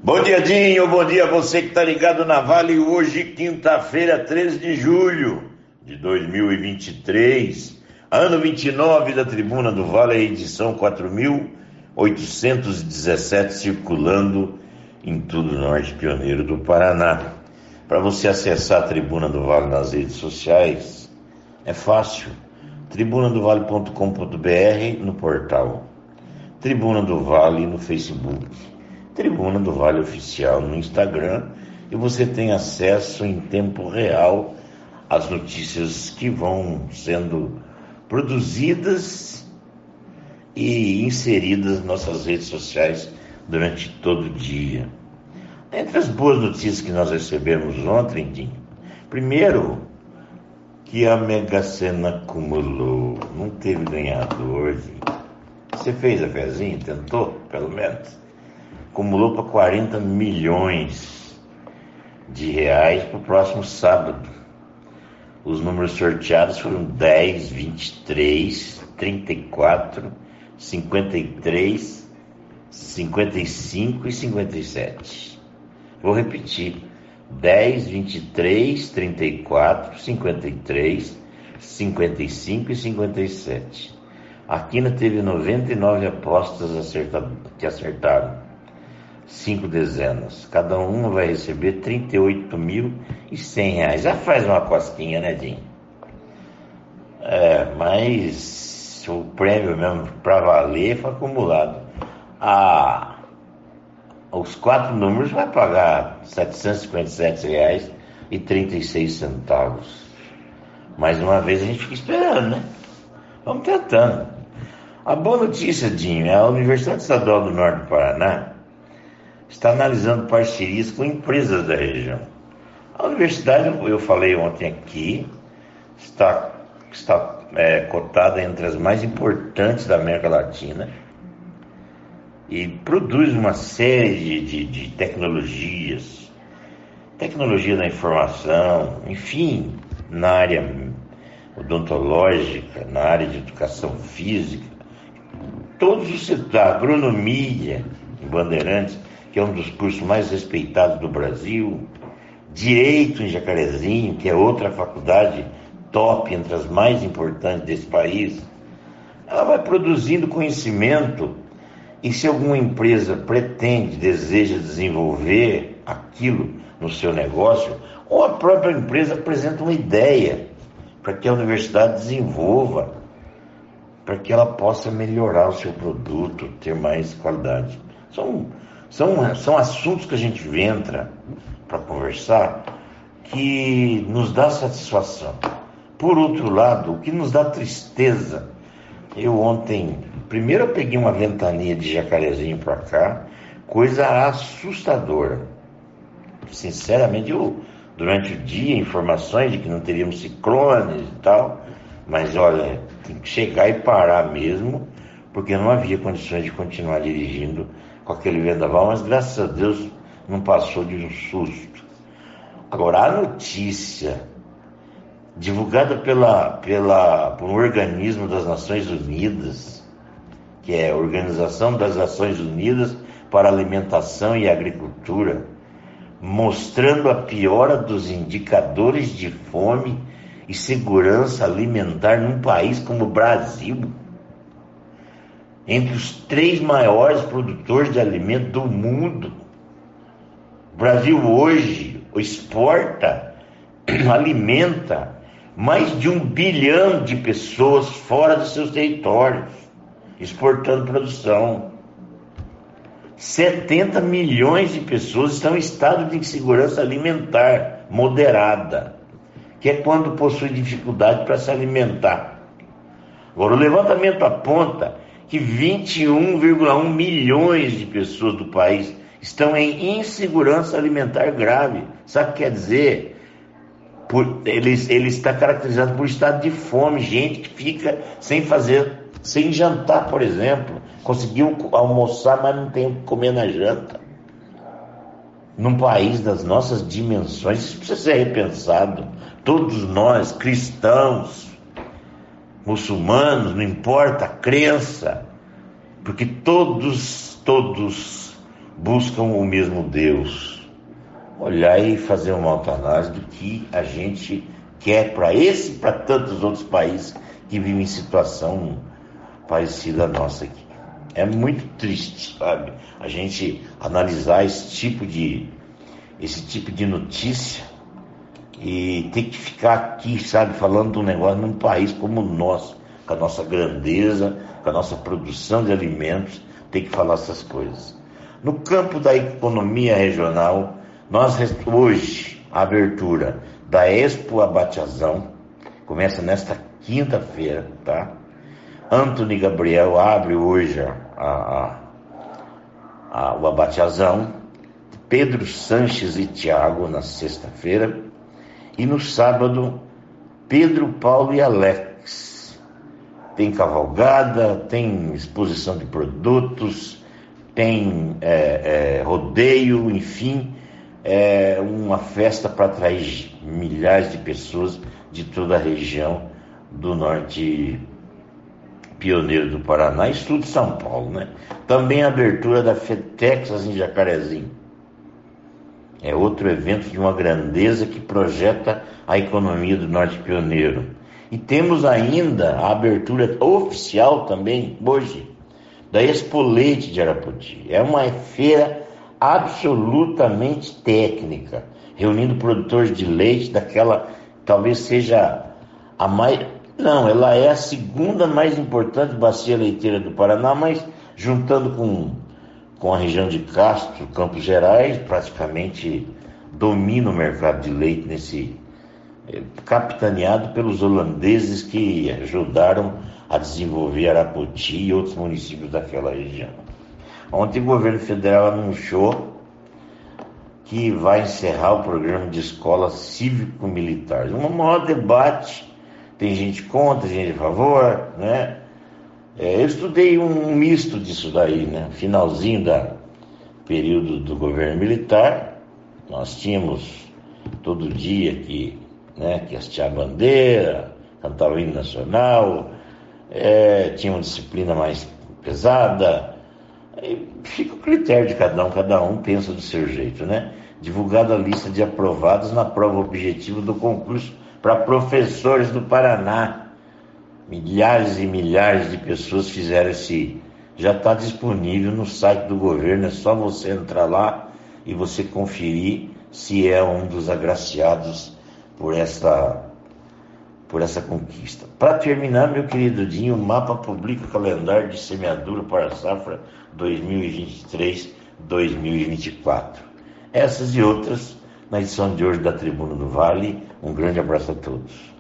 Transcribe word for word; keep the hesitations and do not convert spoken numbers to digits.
Bom dia, Dinho, bom dia a você que está ligado na Vale. Hoje, quinta-feira, treze de julho de dois mil e vinte e três, ano vinte e nove da Tribuna do Vale, edição quatro mil oitocentos e dezessete, circulando em todo o norte pioneiro do Paraná. Para você acessar a Tribuna do Vale nas redes sociais, é fácil, tribuna do vale ponto com ponto br no portal, Tribuna do Vale no Facebook, Tribuna do Vale Oficial no Instagram, e você tem acesso em tempo real às notícias que vão sendo produzidas e inseridas nas nossas redes sociais durante todo o dia. Entre as boas notícias que nós recebemos ontem, Dinho, primeiro, que a Mega Sena acumulou, não teve ganhador. Você fez a fezinha? Tentou, pelo menos? Acumulou para quarenta milhões de reais para o próximo sábado. Os números sorteados foram dez, vinte e três, trinta e quatro, cinquenta e três, cinquenta e cinco e cinquenta e sete. Vou repetir: dez, vinte e três, trinta e quatro, cinquenta e três, cinquenta e cinco e cinquenta e sete. A Quina teve noventa e nove apostas acerta... que acertaram. Cinco dezenas. Cada uma vai receber trinta e oito mil e cem reais. Já faz uma cosquinha, né, Dinho? É, mas o prêmio mesmo para valer foi acumulado. Ah, os quatro números vai pagar setecentos e cinquenta e sete reais e trinta e seis centavos. Mais uma vez a gente fica esperando, né? Vamos tentando. A boa notícia, Dinho, é a Universidade Estadual do Norte do Paraná está analisando parcerias com empresas da região. A universidade, eu falei ontem aqui, está, está é, cotada entre as mais importantes da América Latina e produz uma série de, de, de tecnologias, tecnologia da informação, enfim, na área odontológica, na área de educação física, todos os setores, agronomia em Bandeirantes, que é um dos cursos mais respeitados do Brasil, Direito em Jacarezinho, que é outra faculdade top, entre as mais importantes desse país. Ela vai produzindo conhecimento, e se alguma empresa pretende, deseja desenvolver aquilo no seu negócio, ou a própria empresa apresenta uma ideia para que a universidade desenvolva, para que ela possa melhorar o seu produto, ter mais qualidade. São São, são assuntos que a gente entra para conversar que nos dá satisfação. Por outro lado, o que nos dá tristeza, eu ontem, primeiro eu peguei uma ventania de Jacarezinho para cá, coisa assustadora. Sinceramente, eu, durante o dia, informações de que não teríamos ciclones e tal, mas olha, tem que chegar e parar mesmo, porque não havia condições de continuar dirigindo com aquele vendaval, mas graças a Deus não passou de um susto. Agora, a notícia divulgada pela, pela, por um organismo das Nações Unidas, que é a Organização das Nações Unidas para a Alimentação e Agricultura, mostrando a piora dos indicadores de fome e segurança alimentar num país como o Brasil, entre os três maiores produtores de alimento do mundo. O Brasil hoje exporta, alimenta mais de um bilhão de pessoas fora dos seus territórios, exportando produção. setenta milhões de pessoas estão em estado de insegurança alimentar moderada, que é quando possui dificuldade para se alimentar. Agora, o levantamento aponta que vinte e um vírgula um milhões de pessoas do país estão em insegurança alimentar grave. Sabe o que quer dizer? Por, ele, ele está caracterizado por estado de fome, gente que fica sem fazer, sem jantar, por exemplo. Conseguiu almoçar, mas não tem o que comer na janta. Num país das nossas dimensões, isso precisa ser repensado. Todos nós, cristãos, muçulmanos, não importa a crença, porque todos, todos buscam o mesmo Deus. Olhar e fazer uma autoanálise do que a gente quer para esse e para tantos outros países que vivem em situação parecida à nossa aqui. É muito triste, sabe? A gente analisar esse tipo de, esse tipo de notícia e ter que ficar aqui, sabe, falando de um negócio num país como o nosso, com a nossa grandeza, com a nossa produção de alimentos, tem que falar essas coisas. No campo da economia regional, nós hoje, a abertura da Expo Abatiazão, começa nesta quinta-feira, tá? Antony Gabriel abre hoje a, a, a, o Abatiazão, Pedro Sanches e Tiago na sexta-feira, e no sábado, Pedro, Paulo e Alex. Tem cavalgada, tem exposição de produtos, tem é, é, rodeio, enfim, é uma festa para atrair milhares de pessoas de toda a região do norte pioneiro do Paraná e sul de São Paulo, né? Também a abertura da FedTexas em Jacarezinho. É outro evento de uma grandeza que projeta a economia do norte pioneiro. E temos ainda a abertura oficial também, hoje, da Expo Leite de Arapoti. É uma feira absolutamente técnica, reunindo produtores de leite daquela, talvez seja a mais... Não, ela é a segunda mais importante bacia leiteira do Paraná, mas juntando com, com a região de Castro, Campos Gerais, praticamente domina o mercado de leite nesse... capitaneado pelos holandeses que ajudaram a desenvolver Arapoti e outros municípios daquela região. Ontem o governo federal anunciou que vai encerrar o programa de escolas cívico-militares. Um maior debate, tem gente contra, gente a favor, né? É, eu estudei um misto disso daí, né? Finalzinho da período do governo militar, nós tínhamos todo dia que, né, que hastear a bandeira, cantar o hino nacional, é, tinha uma disciplina mais pesada. Aí fica o critério de cada um, cada um pensa do seu jeito, né? Divulgada a lista de aprovados na prova objetiva do concurso para professores do Paraná. Milhares e milhares de pessoas fizeram esse... Já está disponível no site do governo, é só você entrar lá e você conferir se é um dos agraciados por essa, por essa conquista. Para terminar, meu querido Dinho, o mapa publica o calendário de semeadura para a safra dois mil e vinte e três dois mil e vinte e quatro. Essas e outras na edição de hoje da Tribuna do Vale. Um grande abraço a todos.